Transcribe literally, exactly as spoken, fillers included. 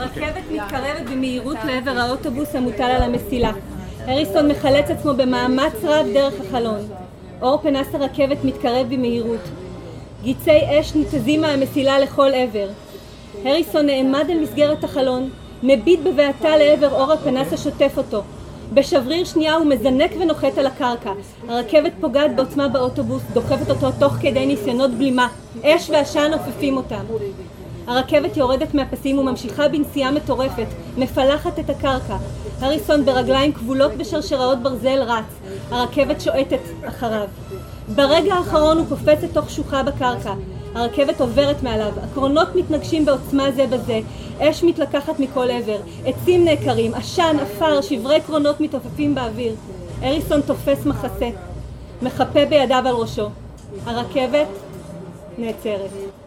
רכבת מתקרבת במהירות לעבר האוטובוס המוטל על המסילה. הריסון מחלץ עצמו במאמץ רב דרך החלון. אור פנס הרכבת מתקרב במהירות. גיצי אש ניתזים מהמסילה לכל עבר. הריסון נעמד על מסגרת החלון, מביט בבעתה לעבר אור הפנס השוטף אותו. בשבריר שנייה הוא מזנק ונוחת על הקרקע. הרכבת פוגעת בעוצמה באוטובוס, דוחפת אותו תוך כדי ניסיונות בלימה. אש ועשן עופפים אותם. הרכבת יורדת מהפסים וממשיכה בנסיעה מטורפת, מפלחת את הקרקע. הריסון ברגליים כבולות בשרשראות ברזל רץ. הרכבת שועטת אחריו. ברגע האחרון הוא קופץ לתוך שוחה בקרקע. הרכבת עוברת מעליו, הקרונות מתנגשים בעוצמה זה בזה, אש מתלקחת מכל עבר, עצים נעקרים, עשן, אפר, שברי קרונות מתעופפים באוויר. הריסון תופס מחסה, מחפה בידיו על ראשו. הרכבת נעצרת.